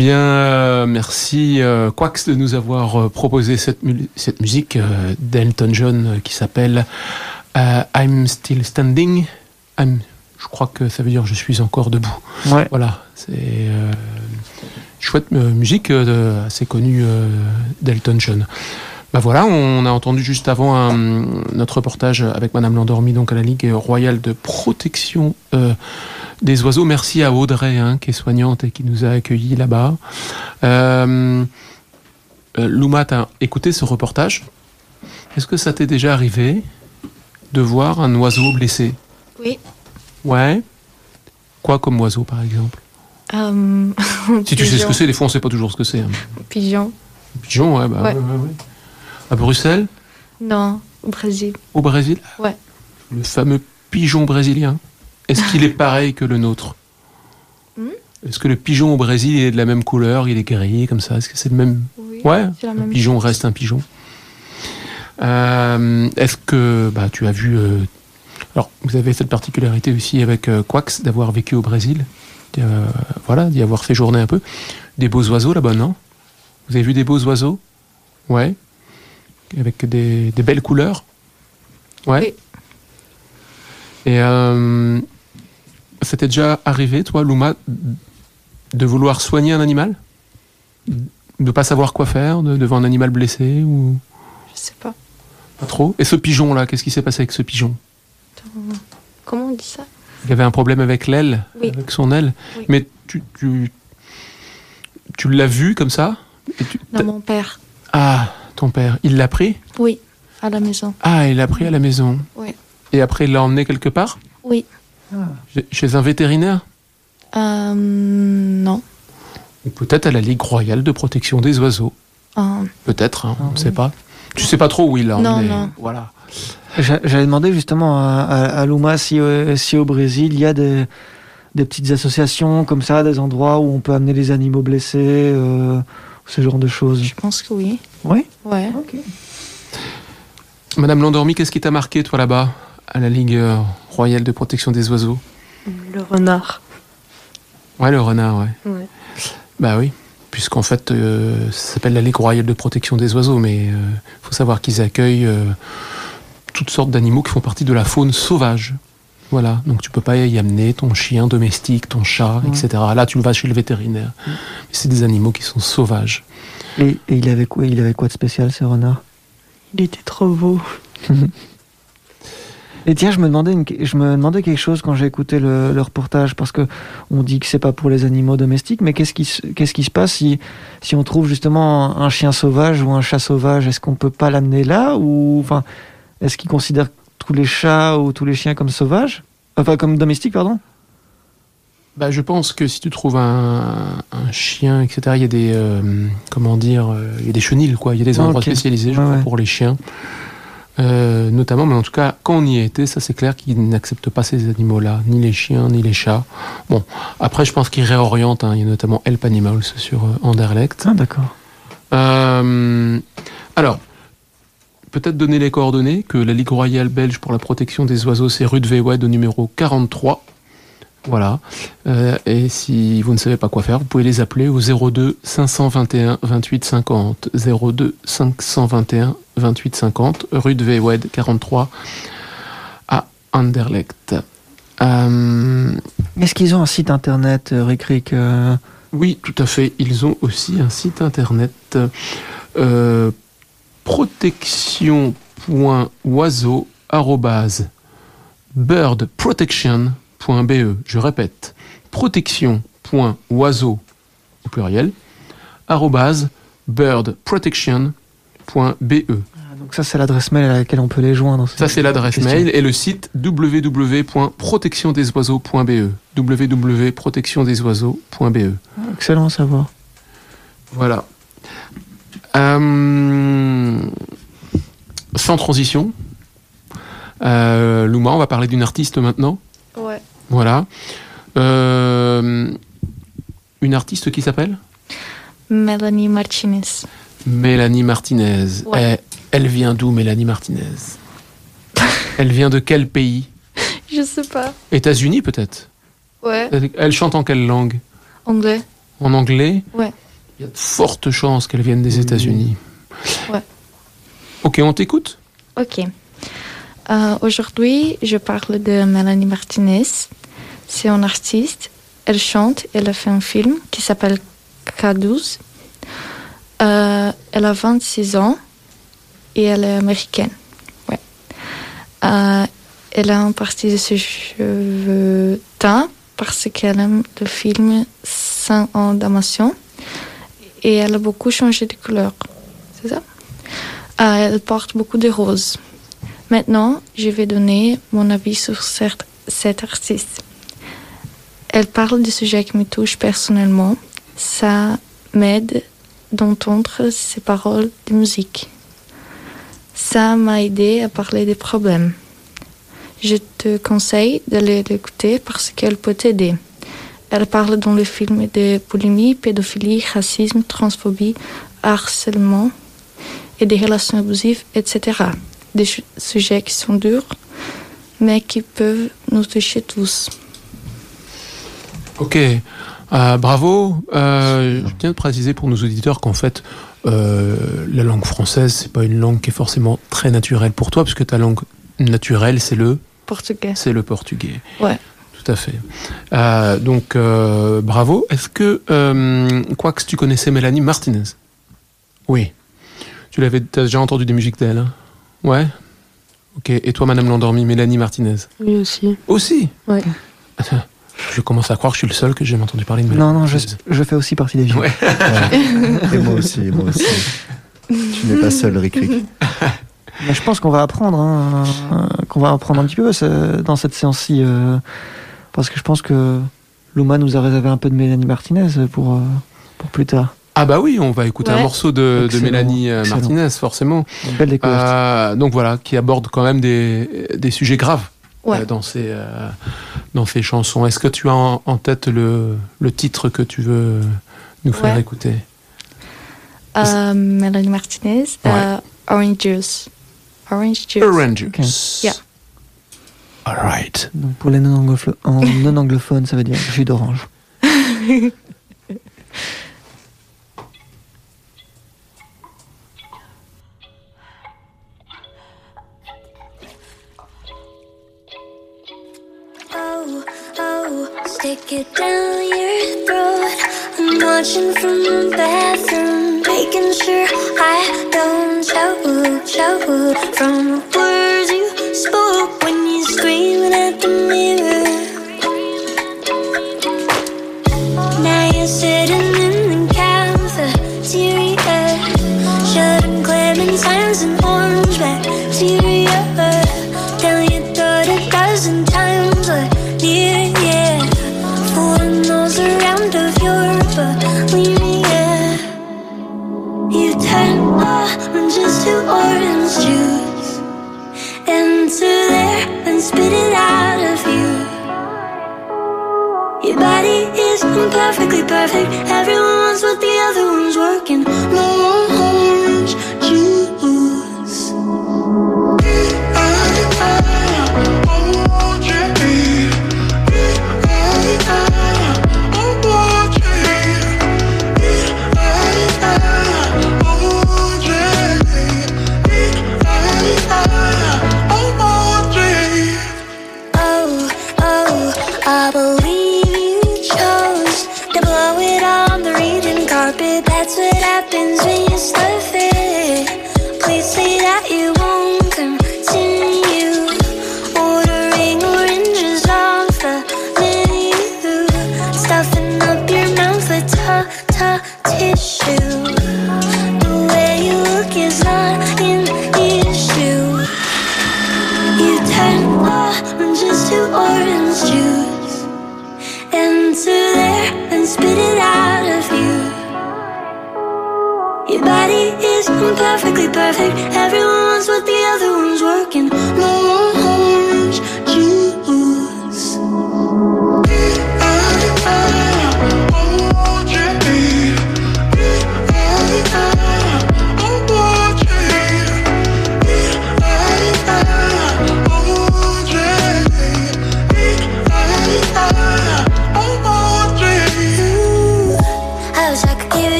bien, euh, merci euh, Quax de nous avoir euh, proposé cette, mu- cette musique euh, d'Elton John euh, qui s'appelle euh, I'm Still Standing. I'm, je crois que ça veut dire je suis encore debout. Ouais. Voilà, c'est euh, chouette euh, musique euh, assez connue euh, d'Elton John. Bah voilà, on a entendu juste avant un, notre reportage avec Madame Landormi, donc à la Ligue royale de protection euh, des oiseaux. Merci à Audrey, hein, qui est soignante et qui nous a accueillis là-bas. Euh, euh, Louma, t'as écouté ce reportage? Est-ce que ça t'est déjà arrivé de voir un oiseau blessé? Oui. Ouais. Quoi comme oiseau, par exemple? Euh, Si tu sais ce que c'est, des fois on sait pas toujours ce que c'est. Hein. Pigeon. Pigeon, ouais, bah Ouais. ouais, ouais, ouais. À Bruxelles? Non, au Brésil. Au Brésil? Ouais. Le fameux pigeon brésilien. Est-ce qu'il est pareil que le nôtre? Hmm? Est-ce que le pigeon au Brésil il est de la même couleur, il est gris comme ça? Est-ce que c'est le même? Oui, Ouais, c'est la un même pigeon chose. reste un pigeon. Euh, est-ce que bah, tu as vu... euh, alors, vous avez cette particularité aussi avec euh, Quax d'avoir vécu au Brésil. Euh, voilà, d'y avoir séjourné un peu. Des beaux oiseaux là-bas, non? Vous avez vu des beaux oiseaux? Ouais. Avec des, des belles couleurs? Ouais. Et euh, ça t'est déjà arrivé, toi, Louma, de vouloir soigner un animal? De pas savoir quoi faire de, devant un animal blessé ou... Je sais pas. Pas trop? Et ce pigeon-là, qu'est-ce qui s'est passé avec ce pigeon? Comment on dit ça? Il avait un problème avec l'aile, Oui. avec son aile. Oui. Mais tu, tu, tu l'as vu comme ça? Et tu- Non, mon père. Ah, ton père, il l'a pris? Oui, à la maison. Ah, il l'a pris à la maison. Oui. Et après, il l'a emmené quelque part? Oui. Chez- Chez un vétérinaire? Euh, non. Ou peut-être à la Ligue royale de protection des oiseaux. Euh, Peut-être, hein, on ne sait pas. Tu sais pas trop où il l'a Non, emmené. non. Voilà. J'a- J'avais demandé justement à, à, à Louma si, euh, si au Brésil il y a des, des petites associations comme ça, des endroits où on peut amener les animaux blessés, euh, ce genre de choses. je pense que oui. Oui. Ouais. Madame Landormi, qu'est-ce qui t'a marqué, toi, là-bas, à la Ligue euh, royale de protection des oiseaux? Le renard. Ouais, le renard, ouais. Ouais. Bah oui, puisqu'en fait, euh, ça s'appelle la Ligue royale de protection des oiseaux, mais il faut savoir qu'ils accueillent euh, toutes sortes d'animaux qui font partie de la faune sauvage. Voilà, donc tu peux pas y amener ton chien domestique, ton chat, Ouais. et cetera. Là, tu vas chez le vétérinaire. Mais c'est des animaux qui sont sauvages. Et, et il avait quoi, il avait quoi de spécial, ce renard? Il était trop beau. Et tiens, je me demandais, une- je me demandais quelque chose quand j'ai écouté le, le reportage, parce que on dit que c'est pas pour les animaux domestiques, mais qu'est-ce qui, se- qu'est-ce qui se passe si, si on trouve justement un, un chien sauvage ou un chat sauvage? Est-ce qu'on peut pas l'amener là, ou enfin, est-ce qu'ils considèrent tous les chats ou tous les chiens comme sauvages, enfin comme domestiques, pardon? Bah, je pense que si tu trouves un, un chien, et cetera, il y a des, euh, comment dire, euh, il y a des chenils, quoi. Il y a des Ah, endroits ok. spécialisés, je Ouais, crois, ouais. pour les chiens. Euh, notamment, mais en tout cas, quand on y a été, ça c'est clair qu'ils n'acceptent pas ces animaux-là, ni les chiens, ni les chats. Bon, après, je pense qu'ils réorientent. Hein. Il y a notamment Help Animals sur euh, Anderlecht. Ah, d'accord. Euh, alors, peut-être donner les coordonnées, que la Ligue royale belge pour la protection des oiseaux, c'est rue de Veewed au numéro quarante-trois. Voilà. Euh, et si vous ne savez pas quoi faire, vous pouvez les appeler au zéro deux cinq cent vingt et un vingt-huit cinquante. zéro deux cinq cent vingt et un vingt-huit cinquante, rue de Veewed quarante-trois à Anderlecht. Euh, Est-ce qu'ils ont un site internet, euh, Rick euh... Oui, tout à fait. Ils ont aussi un site internet euh, protection point oiseau arobase bird protection point b e. Je répète, protection point oiseau au pluriel arobase bird protection point b e. Donc ça, c'est l'adresse mail à laquelle on peut les joindre. Ça, c'est l'adresse mail et le site w w w point protection des oiseaux point b e. w w w point protection des oiseaux point b e. Excellent à savoir. Voilà. Euh, sans transition, euh, Louma, on va parler d'une artiste maintenant. Ouais. Voilà. Euh, une artiste qui s'appelle Mélanie Martinez. Mélanie Martinez. Ouais. Elle, elle vient d'où, Mélanie Martinez? Elle vient de quel pays? Je sais pas. États-Unis, peut-être? Ouais. Elle, elle chante en quelle langue? Anglais. en anglais. Ouais. Il y a de fortes chances qu'elle vienne des États-Unis. Ouais. Ok, on t'écoute. Ok. Euh, aujourd'hui, je parle de Mélanie Martinez. C'est une artiste. Elle chante. Elle a fait un film qui s'appelle K douze. Euh, elle a vingt-six ans et elle est américaine. Ouais. Euh, elle a une partie de ses cheveux teints parce qu'elle aime le film Saint en Damation. Et elle a beaucoup changé de couleur. C'est ça? Euh, elle porte beaucoup de roses. Maintenant, je vais donner mon avis sur cette, cette artiste. Elle parle de sujets qui me touchent personnellement. Ça m'aide d'entendre ses paroles de musique. Ça m'a aidé à parler des problèmes. Je te conseille d'aller l'écouter parce qu'elle peut t'aider. Elle parle dans le film de boulimie, pédophilie, racisme, transphobie, harcèlement et des relations abusives, et cetera. Des ch- sujets qui sont durs, mais qui peuvent nous toucher tous. Ok, euh, bravo. Euh, je tiens de préciser pour nos auditeurs qu'en fait, euh, la langue française, c'est pas une langue qui est forcément très naturelle pour toi, puisque ta langue naturelle, c'est le portugais. C'est le portugais. Ouais. Tout à fait. Euh, donc, euh, bravo. Est-ce que, euh, quoi que tu connaissais Mélanie Martinez? Oui. Tu l'avais, t'as déjà entendu des musiques d'elle, hein? Ouais. Ok. Et toi, Madame l'endormie, Mélanie Martinez? Oui, aussi. Aussi? Ouais. Je commence à croire que je suis le seul que j'ai jamais entendu parler de Mélanie. Non, non, je, je fais aussi partie des vieux. Ouais. Ouais. Et moi aussi, moi aussi. Tu n'es pas seul, Rick Rick. Mais je pense qu'on va apprendre, hein, qu'on va apprendre un petit peu dans cette séance-ci, euh, parce que je pense que Luma nous a réservé un peu de Mélanie Martinez pour, euh, pour plus tard. Ah bah oui, on va écouter ouais. un morceau de, de Mélanie Excellent. Martinez, forcément. Une belle découverte. Euh, donc voilà, qui aborde quand même des, des sujets graves ouais. euh, dans, ses, euh, dans ses chansons. Est-ce que tu as en, en tête le, le titre que tu veux nous faire ouais. écouter? euh, Mélanie Martinez, ouais. euh, Orange Juice. Orange Juice. Orange Juice. Okay. Yeah. All right. Donc pour les non-anglophones, non ça veut dire jus d'orange. Oh, oh, stick it down your throat. I'm watching from the bathroom, making sure I don't choke, choke from the words you spoke when you screaming at the mirror. Now you're sitting in the cafeteria, shutting clementines and orange bacteria. Tell your daughter a dozen times what near, yeah. Fooling those around of your bulimia. You turn oranges to orange juice, into there and spit it out of you. Your body is imperfectly perfect. Everyone wants what the other one's working. No orange juice. That's what happens when you stuff it. Please say that you won't continue ordering oranges off the menu, stuffing up your mouth with ta-ta tissue. The way you look is not an issue. You turn oranges to orange juice, into there and spit it out of you. Your body is imperfectly perfect. Everyone wants what the other one's working. No orange juice.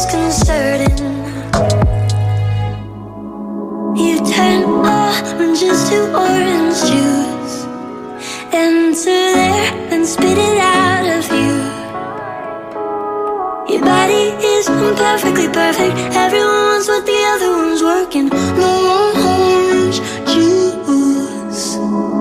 disconcerting. You turn oranges to orange juice, enter there and spit it out of you. Your body is imperfectly perfect. Everyone wants what the other one's working. No orange juice.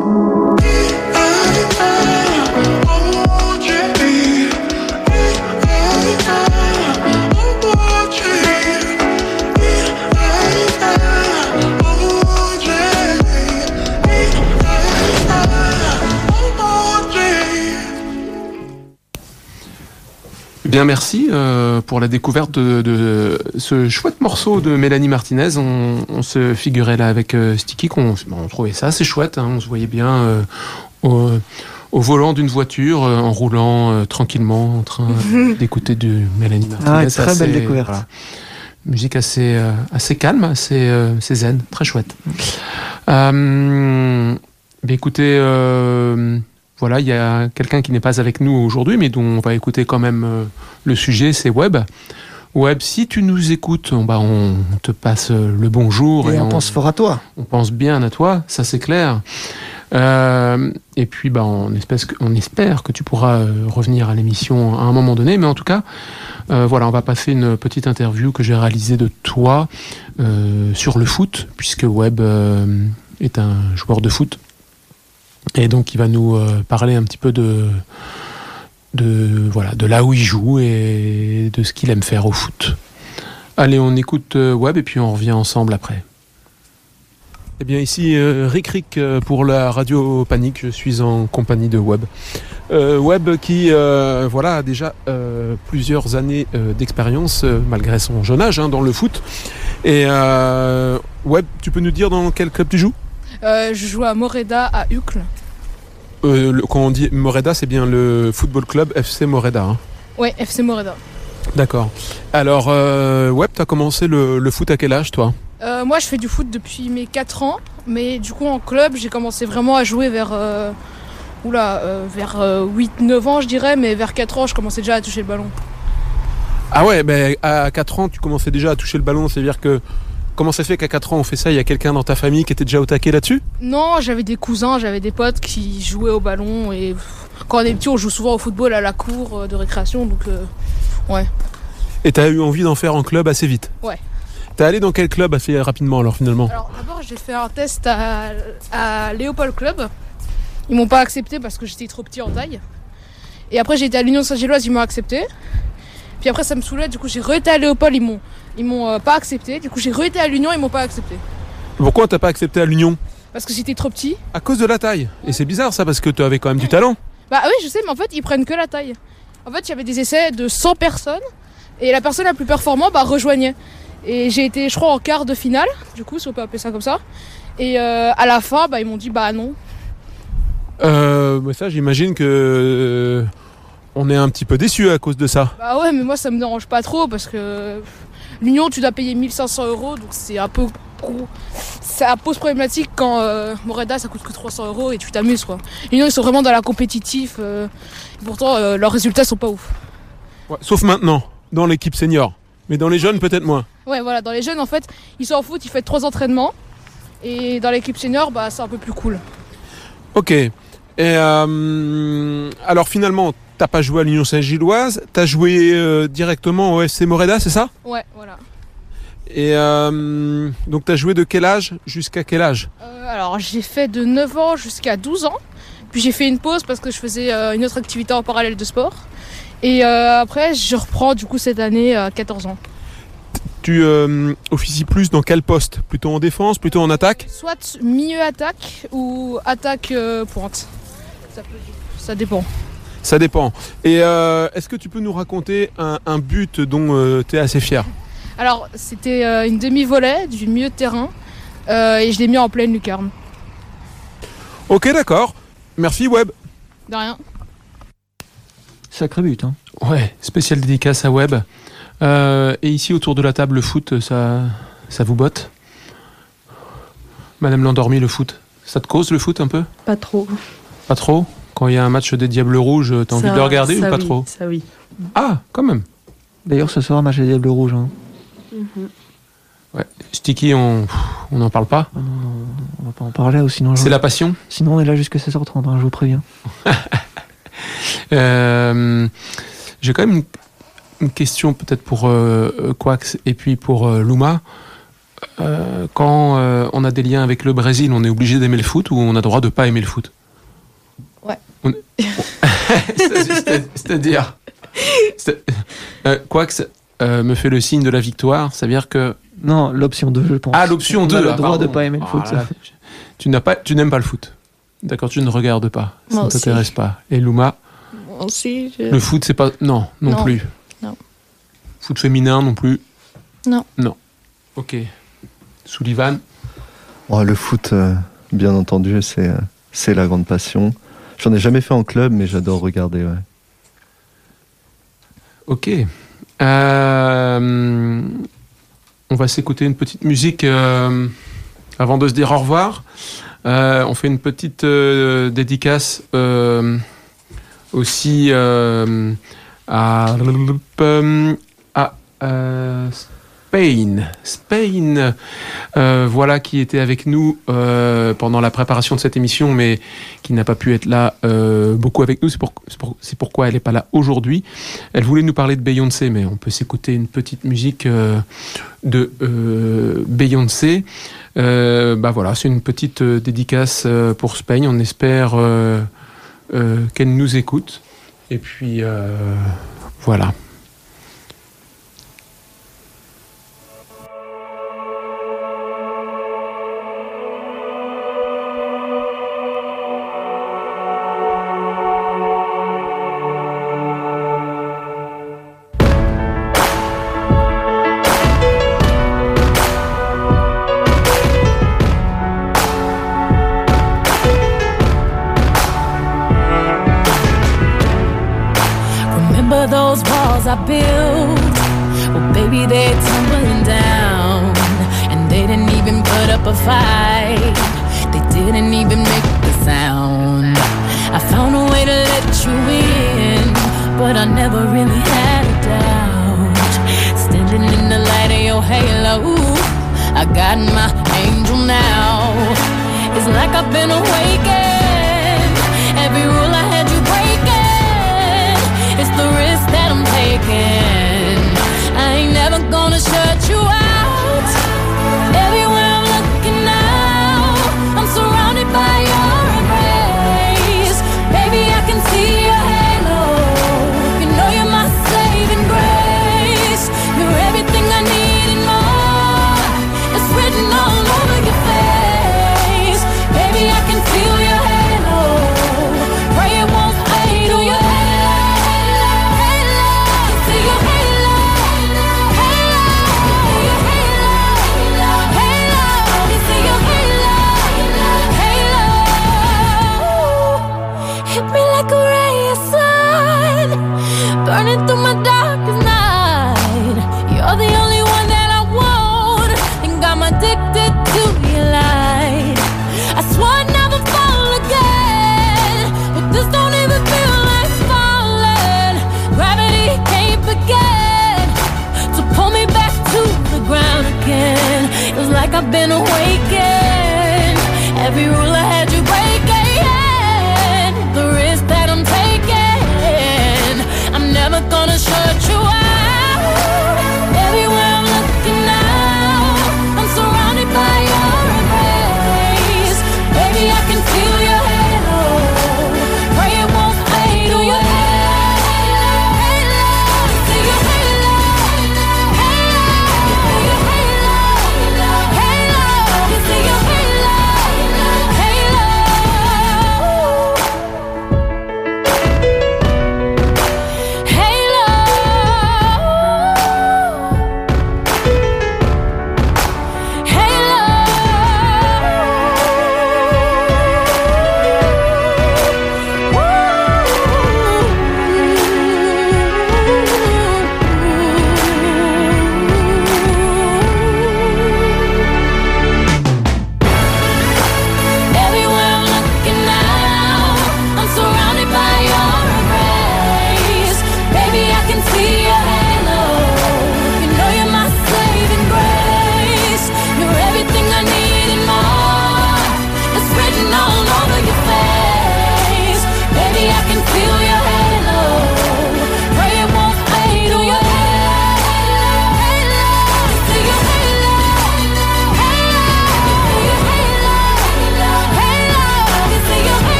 Bien, merci euh, pour la découverte de, de ce chouette morceau de Mélanie Martinez. On, on se figurait là avec euh, Sticky qu'on on trouvait ça assez chouette. Hein, on se voyait bien euh, au, au volant d'une voiture, euh, en roulant euh, tranquillement, en train euh, d'écouter du Mélanie Martinez. Ah, très assez, belle découverte. Voilà, musique assez, euh, assez calme, assez, euh, assez zen, très chouette. Euh, bah, écoutez... Euh, Voilà, il y a quelqu'un qui n'est pas avec nous aujourd'hui, mais dont on va écouter quand même euh, le sujet, c'est Web. Web, si tu nous écoutes, on, bah, on te passe le bonjour. Et, et on, on pense fort à toi. On pense bien à toi, ça c'est clair. Euh, et puis, bah, on, espère que, on espère que tu pourras euh, revenir à l'émission à un moment donné. Mais en tout cas, euh, voilà, on va passer une petite interview que j'ai réalisée de toi euh, sur le foot, puisque Web euh, est un joueur de foot. Et donc il va nous euh, parler un petit peu de, de, voilà, de là où il joue et de ce qu'il aime faire au foot. Allez, on écoute euh, Web et puis on revient ensemble après. Eh bien ici euh, Rick Rick euh, pour la radio Panique, je suis en compagnie de Web. Euh, Web qui euh, voilà, a déjà euh, plusieurs années euh, d'expérience euh, malgré son jeune âge hein, dans le foot. Et euh, Web, tu peux nous dire dans quel club tu joues ? Euh, je joue à Moreda à Uccle. Euh, le, quand on dit Moreda, c'est bien le football club F C Moreda. Hein. Ouais, F C Moreda. D'accord. Alors, euh, Web, t'as commencé le, le foot à quel âge, toi ? euh, Moi, je fais du foot depuis mes quatre ans. Mais du coup, en club, j'ai commencé vraiment à jouer vers, euh, oula, euh, vers euh, huit neuf ans, je dirais. Mais vers quatre ans, je commençais déjà à toucher le ballon. Ah ouais, ben, à quatre ans, tu commençais déjà à toucher le ballon. C'est-à-dire que comment ça se fait qu'à quatre ans on fait ça ? Il y a quelqu'un dans ta famille qui était déjà au taquet là-dessus ? Non, j'avais des cousins, j'avais des potes qui jouaient au ballon et quand on est petit on joue souvent au football à la cour de récréation donc euh, ouais. Et t'as eu envie d'en faire en club assez vite ? Ouais. T'es allé dans quel club assez rapidement alors finalement ? Alors d'abord j'ai fait un test à, à Léopold Club. Ils m'ont pas accepté parce que j'étais trop petit en taille. Et après j'ai été à l'Union Saint-Gilloise, ils m'ont accepté. Puis après ça me saoulait, du coup j'ai re-été à Léopold, ils m'ont Ils m'ont euh, pas accepté, du coup j'ai re-été à l'Union, ils m'ont pas accepté. Pourquoi t'as pas accepté à l'Union ? Parce que j'étais trop petit. À cause de la taille. Et c'est bizarre ça parce que tu avais quand même du talent. Bah oui je sais mais en fait ils prennent que la taille. En fait il y avait des essais de cent personnes et la personne la plus performante bah, rejoignait. Et j'ai été je crois en quart de finale, du coup si on peut appeler ça comme ça. Et euh, à la fin bah, ils m'ont dit bah non. Euh, bah ça j'imagine que... Euh, on est un petit peu déçus à cause de ça. Bah ouais mais moi ça me dérange pas trop parce que... L'Union, tu dois payer mille cinq cents euros, donc c'est un peu gros. Ça pose problématique quand euh, Moreda, ça coûte que trois cents euros et tu t'amuses, quoi. L'Union, ils sont vraiment dans la compétitif. Euh, pourtant, euh, leurs résultats sont pas ouf. Ouais, sauf maintenant, dans l'équipe senior. Mais dans les jeunes, peut-être moins. Ouais, voilà. Dans les jeunes, en fait, ils sont en foot, ils font trois entraînements. Et dans l'équipe senior, bah, c'est un peu plus cool. Ok. Et euh, alors finalement... T'as pas joué à l'Union Saint-Gilloise, t'as joué euh, directement au F C Moreda, c'est ça ? Ouais, voilà. Et euh, donc t'as joué de quel âge jusqu'à quel âge ? euh, Alors j'ai fait de neuf ans jusqu'à douze ans. Puis j'ai fait une pause parce que je faisais euh, une autre activité en parallèle de sport. Et euh, après je reprends du coup cette année à quatorze ans. Tu euh, officies plus dans quel poste ? Plutôt en défense, plutôt en attaque ? Soit milieu attaque ou attaque euh, pointe. Ça, peut, ça dépend. Ça dépend. Et euh, est-ce que tu peux nous raconter un, un but dont euh, tu es assez fier ? Alors, c'était euh, une demi-volée du milieu de terrain euh, et je l'ai mis en pleine lucarne. Ok, d'accord. Merci, Web. De rien. Sacré but, hein. Ouais, spéciale dédicace à Web. Euh, et ici, autour de la table, le foot, ça, ça vous botte ? Madame l'endormie, le foot, ça te cause le foot un peu ? Pas trop. Pas trop ? Quand il y a un match des Diables Rouges, t'as envie ça, de le regarder ou pas oui, trop ? Ça oui. Ah, quand même. D'ailleurs, ce soir, match des Diables Rouges. Hein. Mhm. Ouais. Sticky, on on n'en parle pas. Ah non, non, on va pas en parler. Ou sinon, C'est je... la passion. Sinon, on est là jusqu'à seize heures trente, hein, je vous préviens. euh, j'ai quand même une, une question peut-être pour euh, Quax et puis pour euh, Luma. Euh, quand euh, on a des liens avec le Brésil, on est obligé d'aimer le foot ou on a le droit de pas aimer le foot? Ouais. On... C'est-à-dire, c'est... Euh, Quax euh, me fait le signe de la victoire, ça veut dire que non, l'option deux, je pense. Ah, l'option on deux. a le ah, droit pardon. de pas aimer le Ah, foot. là, tu n'as pas, tu n'aimes pas le foot. D'accord, tu ne regardes pas. Ça Moi ne aussi. t'intéresse pas. Et Luma, Moi aussi, je... le foot, c'est pas. Non, non, Non. plus. Non. Foot féminin non plus. Non. Non. Ok. Sullivan. Oh, le foot, euh, bien entendu, c'est, euh, c'est la grande passion. J'en ai jamais fait en club, mais j'adore regarder. Ouais. Ok. Euh, on va s'écouter une petite musique euh, avant de se dire au revoir. Euh, on fait une petite euh, dédicace euh, aussi euh, à, à euh, Spain. Spain, euh, voilà, qui était avec nous euh, pendant la préparation de cette émission, mais qui n'a pas pu être là euh, beaucoup avec nous. C'est, pour, c'est, pour, c'est pourquoi elle n'est pas là aujourd'hui. Elle voulait nous parler de Beyoncé, mais on peut s'écouter une petite musique euh, de euh, Beyoncé. Euh, bah voilà, c'est une petite euh, dédicace euh, pour Spain. On espère euh, euh, qu'elle nous écoute. Et puis euh, voilà. Those walls I built, well baby they're tumbling down, and they didn't even put up a fight, they didn't even make the sound. I found a way to let you in, but I never really had a doubt. Standing in the light of your halo, I got my angel now. It's like I've been awakened, every rule I had you breaking. It's the risk that I'm taking. I ain't never gonna shut you out. Everywhere I'm looking now, I'm surrounded by your embrace. Baby, I can see your halo. You know you're my saving grace. You're everything I need and more. It's written all over your face. Baby, I can feel your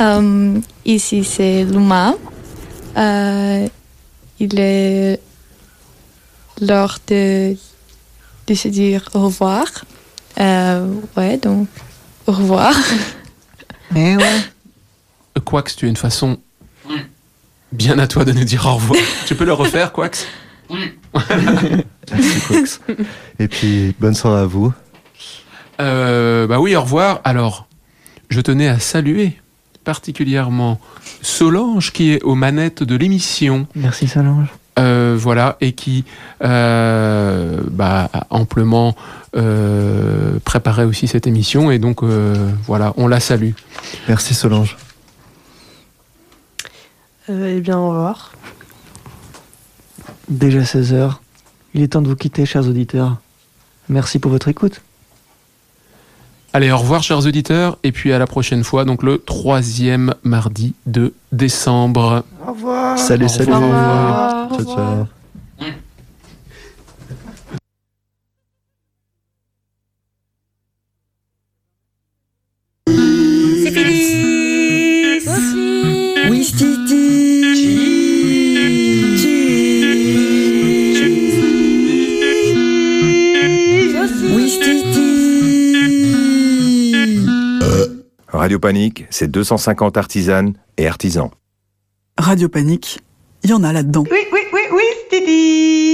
Euh, ici, c'est Luma. Euh, il est l'heure de, de se dire au revoir. Euh, ouais, donc, au revoir. Mais ouais. Quax, tu as une façon bien à toi de nous dire au revoir. Tu peux le refaire, Quax? Merci, Quax. Et puis, bonne soirée à vous. Euh, bah oui, au revoir. Alors, je tenais à saluer particulièrement Solange qui est aux manettes de l'émission. Merci Solange. Euh, voilà, et qui euh, bah, a amplement euh, préparé aussi cette émission. Et donc, euh, voilà, on la salue. Merci Solange. Euh, eh bien, au revoir. Déjà seize heures. Il est temps de vous quitter, chers auditeurs. Merci pour votre écoute. Allez, au revoir, chers auditeurs, et puis à la prochaine fois, donc le troisième mardi de décembre. Au revoir. Salut, salut. Au revoir. Ciao, ciao. C'est fini. Oui, Radio Panique, c'est deux cent cinquante artisanes et artisans. Radio Panique, il y en a là-dedans. Oui, oui, oui, oui, Titi.